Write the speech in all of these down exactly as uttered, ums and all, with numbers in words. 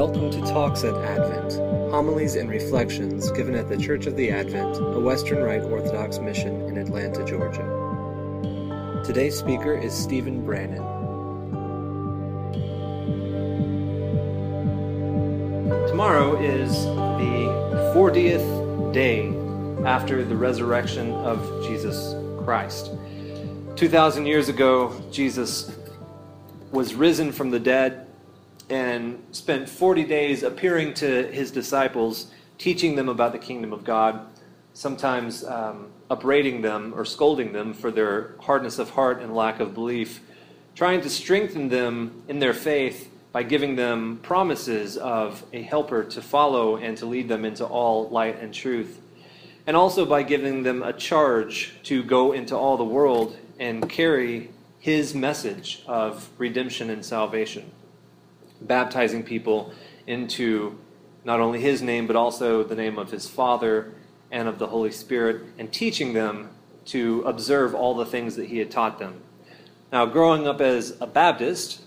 Welcome to Talks at Advent, homilies and reflections given at the Church of the Advent, a Western Rite Orthodox mission in Atlanta, Georgia. Today's speaker is Stephen Brannan. Tomorrow is the fortieth day after the resurrection of Jesus Christ. Two thousand years ago, Jesus was risen from the dead and spent forty days appearing to his disciples, teaching them about the kingdom of God, sometimes um, upbraiding them or scolding them for their hardness of heart and lack of belief, trying to strengthen them in their faith by giving them promises of a helper to follow and to lead them into all light and truth, and also by giving them a charge to go into all the world and carry his message of redemption and salvation, baptizing people into not only his name, but also the name of his Father and of the Holy Spirit, and teaching them to observe all the things that he had taught them. Now, growing up as a Baptist,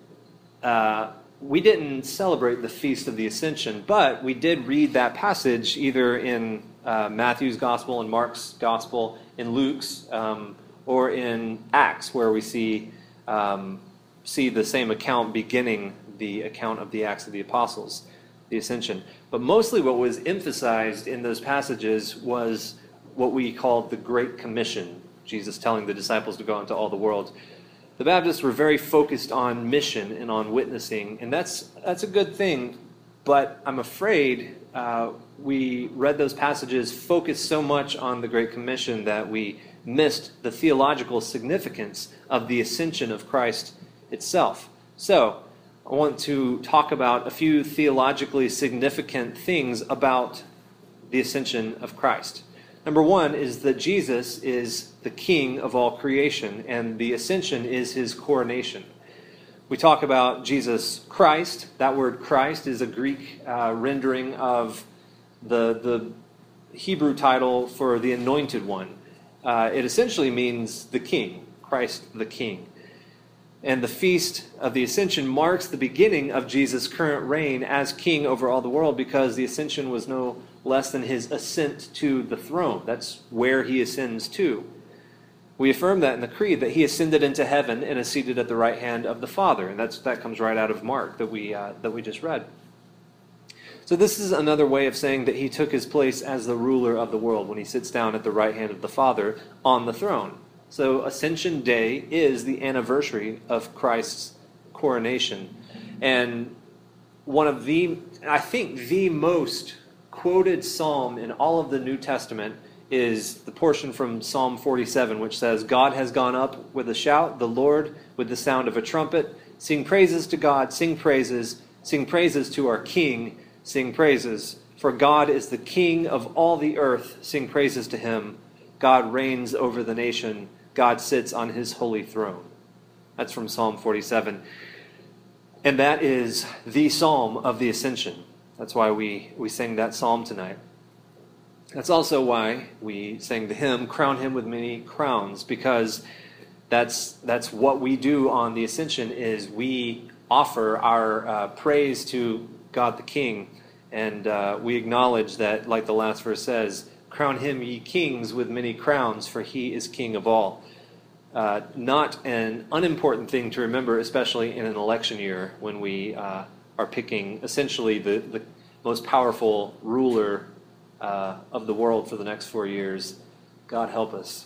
uh, we didn't celebrate the Feast of the Ascension, but we did read that passage either in uh, Matthew's Gospel, in Mark's Gospel, in Luke's, um, or in Acts, where we see um, see the same account beginning the account of the Acts of the Apostles, the Ascension. But mostly what was emphasized in those passages was what we called the Great Commission, Jesus telling the disciples to go into all the world. The Baptists were very focused on mission and on witnessing, and that's that's a good thing, but I'm afraid uh, we read those passages focused so much on the Great Commission that we missed the theological significance of the ascension of Christ itself. So, I want to talk about a few theologically significant things about the ascension of Christ. Number one is that Jesus is the King of all creation, and the ascension is his coronation. We talk about Jesus Christ. That word Christ is a Greek uh, rendering of the, the Hebrew title for the Anointed One. Uh, it essentially means the King, Christ the King. And the Feast of the Ascension marks the beginning of Jesus' current reign as king over all the world, because the Ascension was no less than his ascent to the throne. That's where he ascends to. We affirm that in the Creed, that he ascended into heaven and is seated at the right hand of the Father. And that's, that comes right out of Mark that we, uh, that we just read. So this is another way of saying that he took his place as the ruler of the world when he sits down at the right hand of the Father on the throne. So Ascension Day is the anniversary of Christ's coronation. And one of the, I think the most quoted psalm in all of the New Testament is the portion from Psalm forty-seven, which says, "God has gone up with a shout, the Lord with the sound of a trumpet. Sing praises to God, sing praises, sing praises to our King, sing praises. For God is the King of all the earth, sing praises to him. God reigns over the nation. God sits on his holy throne." That's from Psalm forty-seven. And that is the psalm of the Ascension. That's why we, we sing that psalm tonight. That's also why we sing the hymn, "Crown him with many crowns," because that's that's what we do on the Ascension, is we offer our uh, praise to God the King. And uh, we acknowledge that, like the last verse says, "Crown him, ye kings, with many crowns, for he is king of all." Uh, not an unimportant thing to remember, especially in an election year when we uh, are picking essentially the, the most powerful ruler uh, of the world for the next four years. God help us.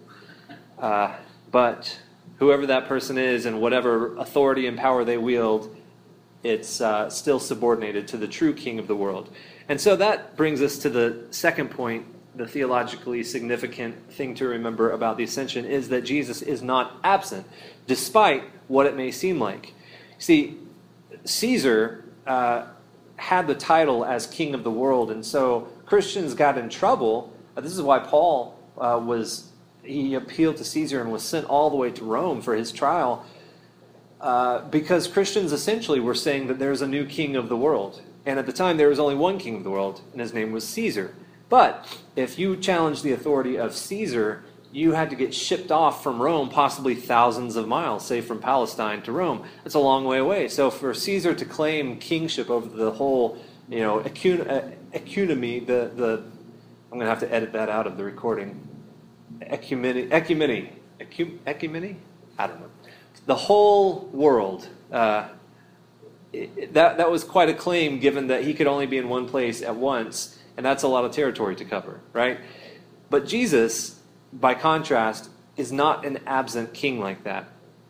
Uh, but whoever that person is and whatever authority and power they wield, it's uh, still subordinated to the true king of the world. And so that brings us to the second point. The theologically significant thing to remember about the Ascension is that Jesus is not absent, despite what it may seem like. See, Caesar uh, had the title as king of the world, and so Christians got in trouble. Uh, this is why Paul uh, was, he appealed to Caesar and was sent all the way to Rome for his trial, uh, because Christians essentially were saying that there's a new king of the world. And at the time, there was only one king of the world, and his name was Caesar. But if you challenge the authority of Caesar, you had to get shipped off from Rome, possibly thousands of miles, say from Palestine to Rome. That's a long way away. So for Caesar to claim kingship over the whole, you know, ecumeny, the, the I'm going to have to edit that out of the recording. Ecumeny, ecumeny, ecumeny? I don't know. The whole world, uh, it, that, that was quite a claim given that he could only be in one place at once, and that's a lot of territory to cover, right? But Jesus, by contrast, is not an absent king like that.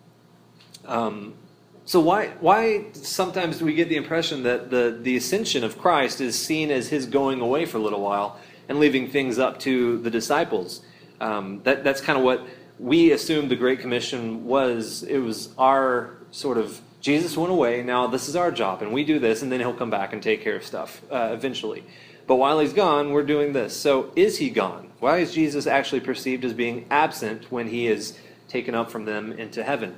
Um, so why why sometimes do we get the impression that the, the ascension of Christ is seen as his going away for a little while and leaving things up to the disciples? Um, that that's kind of what we assumed the Great Commission was. It was our sort of, Jesus went away, now this is our job, and we do this, and then he'll come back and take care of stuff uh, eventually. But while he's gone, we're doing this. So is he gone? Why is Jesus actually perceived as being absent when he is taken up from them into heaven?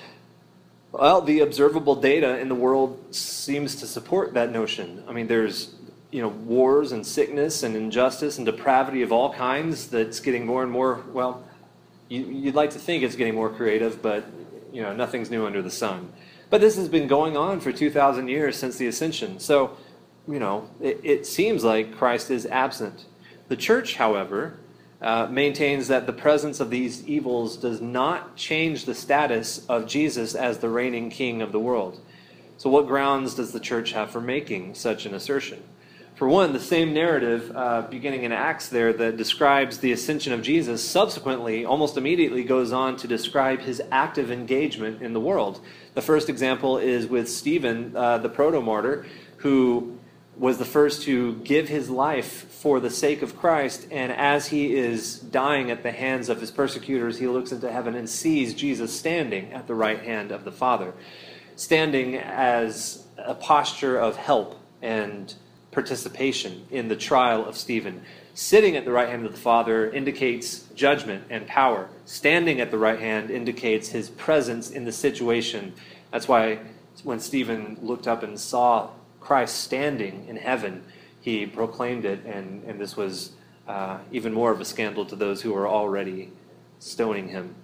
Well, the observable data in the world seems to support that notion. I mean, there's, you know, wars and sickness and injustice and depravity of all kinds that's getting more and more, well, you, you'd like to think it's getting more creative, but, you know, nothing's new under the sun. But this has been going on for two thousand years since the ascension. So, you know, it, it seems like Christ is absent. The church, however, uh, maintains that the presence of these evils does not change the status of Jesus as the reigning king of the world. So what grounds does the church have for making such an assertion? For one, the same narrative uh, beginning in Acts there that describes the ascension of Jesus subsequently, almost immediately, goes on to describe his active engagement in the world. The first example is with Stephen, uh, the proto-martyr, who was the first to give his life for the sake of Christ, and as he is dying at the hands of his persecutors, he looks into heaven and sees Jesus standing at the right hand of the Father, standing as a posture of help and participation in the trial of Stephen. Sitting at the right hand of the Father indicates judgment and power. Standing at the right hand indicates his presence in the situation. That's why when Stephen looked up and saw Christ standing in heaven, he proclaimed it, and, and this was uh, even more of a scandal to those who were already stoning him.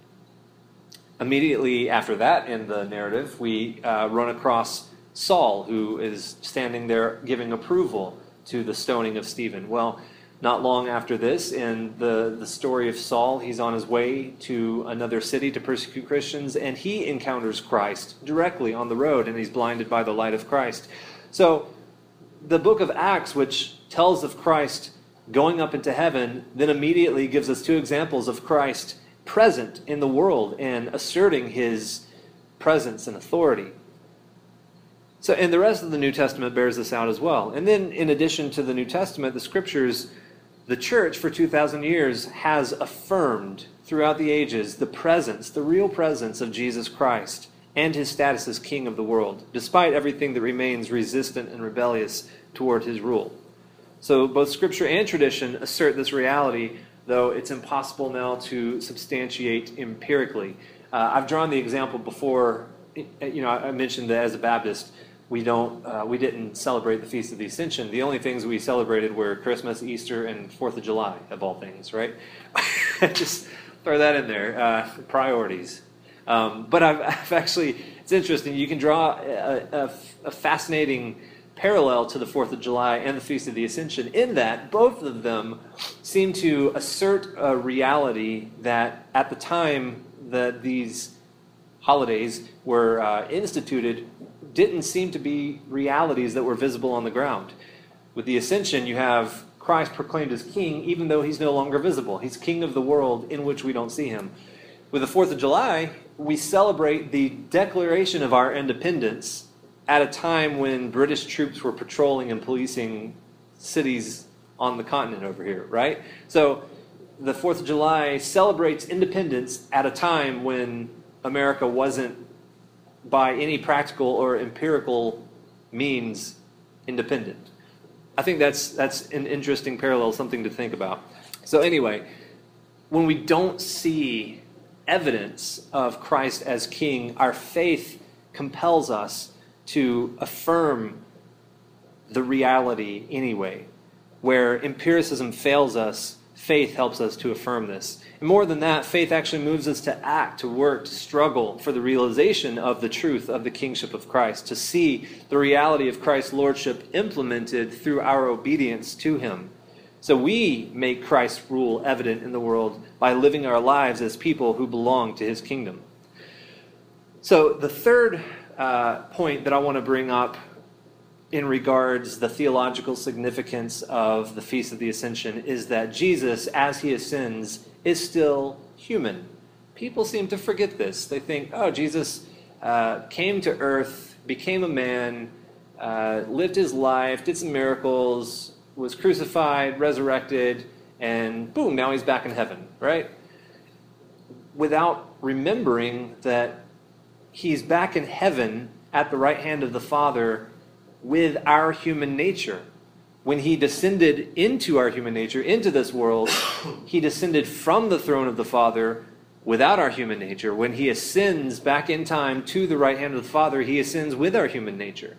Immediately after that in the narrative, we uh, run across Saul, who is standing there giving approval to the stoning of Stephen. Well, not long after this, in the, the story of Saul, he's on his way to another city to persecute Christians, and he encounters Christ directly on the road, and he's blinded by the light of Christ. So the book of Acts, which tells of Christ going up into heaven, then immediately gives us two examples of Christ present in the world and asserting his presence and authority. So, and the rest of the New Testament bears this out as well. And then in addition to the New Testament, the Scriptures, the church for two thousand years has affirmed throughout the ages the presence, the real presence of Jesus Christ and his status as king of the world, despite everything that remains resistant and rebellious toward his rule. So both Scripture and tradition assert this reality, though it's impossible now to substantiate empirically. Uh, I've drawn the example before. You know, I mentioned that as a Baptist, we don't, uh, we didn't celebrate the Feast of the Ascension. The only things we celebrated were Christmas, Easter, and Fourth of July, of all things, right? Just throw that in there. Uh, priorities. Um, but I've, I've actually, it's interesting. You can draw a, a, a fascinating parallel to the Fourth of July and the Feast of the Ascension in that both of them seem to assert a reality that at the time that these holidays were uh, instituted didn't seem to be realities that were visible on the ground. With the Ascension, you have Christ proclaimed as king even though he's no longer visible. He's king of the world in which we don't see him. With the Fourth of July, we celebrate the declaration of our independence at a time when British troops were patrolling and policing cities on the continent over here, right? So the Fourth of July celebrates independence at a time when America wasn't, by any practical or empirical means, independent. I think that's that's an interesting parallel, something to think about. So anyway, when we don't see evidence of Christ as king, our faith compels us to affirm the reality anyway. Where empiricism fails us, faith helps us to affirm this. And more than that, faith actually moves us to act, to work, to struggle for the realization of the truth of the kingship of Christ, to see the reality of Christ's lordship implemented through our obedience to him. So we make Christ's rule evident in the world by living our lives as people who belong to his kingdom. So the third uh, point that I want to bring up in regards the theological significance of the Feast of the Ascension is that Jesus, as he ascends, is still human. People seem to forget this. They think, oh, Jesus uh, came to earth, became a man, uh, lived his life, did some miracles, was crucified, resurrected, and boom, now he's back in heaven, right? Without remembering that he's back in heaven at the right hand of the Father with our human nature. When he descended into our human nature, into this world, he descended from the throne of the Father without our human nature. When he ascends back in time to the right hand of the Father, he ascends with our human nature.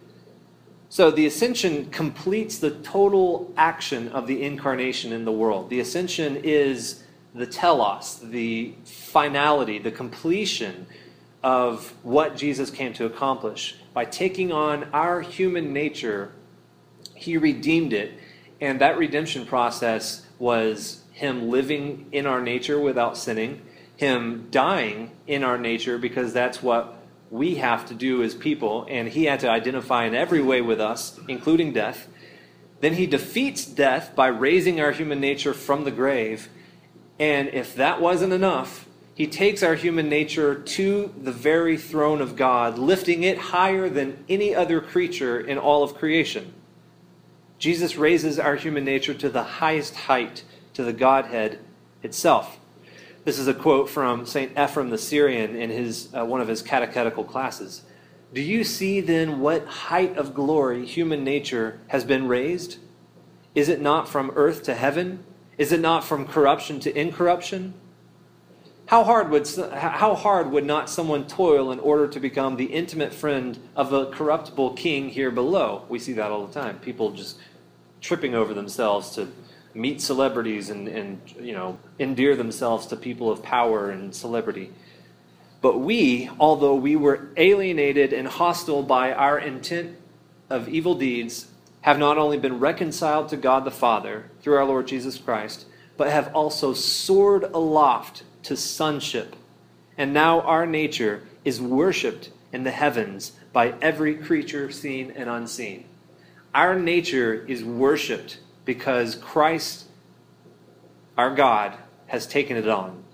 So the ascension completes the total action of the incarnation in the world. The ascension is the telos, the finality, the completion of what Jesus came to accomplish. By taking on our human nature, he redeemed it. And that redemption process was him living in our nature without sinning, him dying in our nature because that's what we have to do as people, and he had to identify in every way with us, including death. Then he defeats death by raising our human nature from the grave. And if that wasn't enough, he takes our human nature to the very throne of God, lifting it higher than any other creature in all of creation. Jesus raises our human nature to the highest height, to the Godhead itself. This is a quote from Saint Ephrem the Syrian in his uh, one of his catechetical classes. Do you see then what height of glory human nature has been raised? Is it not from earth to heaven? Is it not from corruption to incorruption? How hard would how hard would not someone toil in order to become the intimate friend of a corruptible king here below? We see that all the time. People just tripping over themselves to meet celebrities and, and you know, endear themselves to people of power and celebrity. But we, although we were alienated and hostile by our intent of evil deeds, have not only been reconciled to God the Father through our Lord Jesus Christ, but have also soared aloft to sonship. And now our nature is worshipped in the heavens by every creature seen and unseen. Our nature is worshipped because Christ, our God, has taken it on.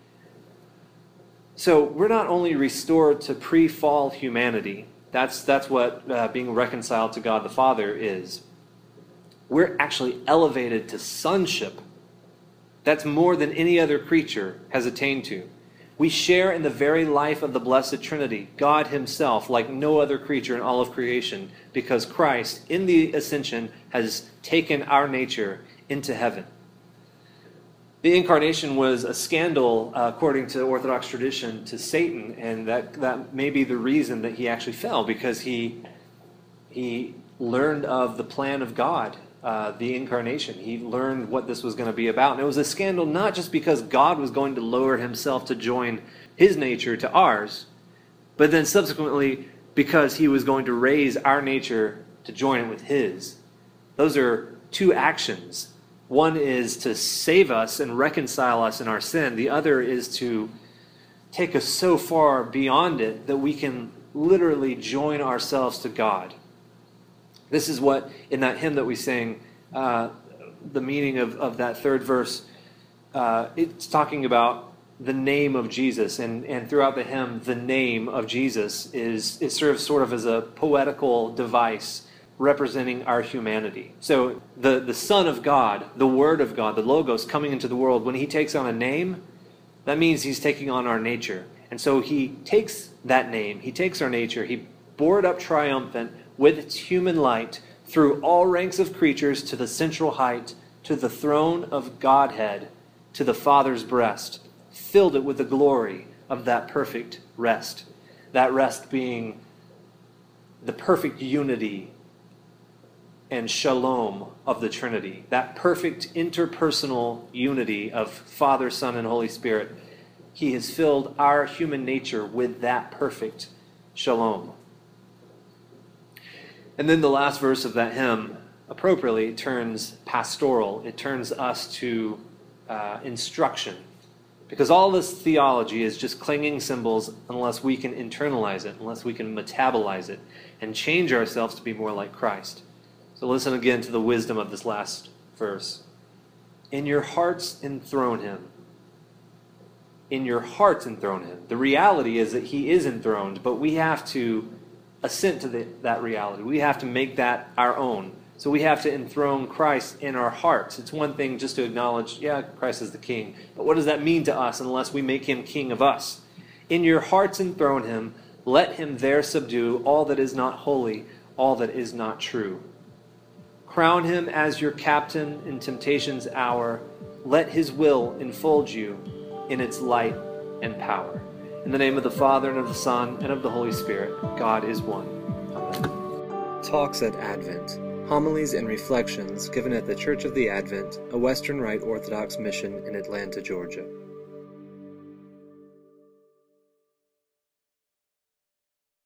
So we're not only restored to pre-fall humanity. That's, that's what uh, being reconciled to God the Father is. We're actually elevated to sonship. That's more than any other creature has attained to. We share in the very life of the Blessed Trinity, God himself, like no other creature in all of creation, because Christ, in the ascension, has taken our nature into heaven. The incarnation was a scandal, uh, according to Orthodox tradition, to Satan, and that, that may be the reason that he actually fell, because he, he learned of the plan of God, uh, the incarnation. He learned what this was going to be about. And it was a scandal not just because God was going to lower himself to join his nature to ours, but then subsequently because he was going to raise our nature to join it with his. Those are two actions. One is to save us and reconcile us in our sin. The other is to take us so far beyond it that we can literally join ourselves to God. This is what, in that hymn that we sang, uh, the meaning of, of that third verse, uh, it's talking about the name of Jesus. And, and throughout the hymn, the name of Jesus is, is serves sort of as a poetical device representing our humanity. So the, the Son of God, the Word of God, the Logos coming into the world, when he takes on a name, that means he's taking on our nature. And so he takes that name, he takes our nature, he bore it up triumphant with its human light through all ranks of creatures to the central height, to the throne of Godhead, to the Father's breast, filled it with the glory of that perfect rest. That rest being the perfect unity and shalom of the Trinity, that perfect interpersonal unity of Father, Son, and Holy Spirit. He has filled our human nature with that perfect shalom. And then the last verse of that hymn appropriately turns pastoral. It turns us to uh, instruction. Because all this theology is just clinging symbols unless we can internalize it, unless we can metabolize it, and change ourselves to be more like Christ. So listen again to the wisdom of this last verse. In your hearts enthrone him. In your hearts enthrone him. The reality is that he is enthroned, but we have to assent to the, that reality. We have to make that our own. So we have to enthrone Christ in our hearts. It's one thing just to acknowledge, yeah, Christ is the king. But what does that mean to us unless we make him king of us? In your hearts enthrone him. Let him there subdue all that is not holy, all that is not true. Crown him as your captain in temptation's hour. Let his will enfold you in its light and power. In the name of the Father, and of the Son, and of the Holy Spirit, God is one. Amen. Talks at Advent. Homilies and reflections given at the Church of the Advent, a Western Rite Orthodox mission in Atlanta, Georgia.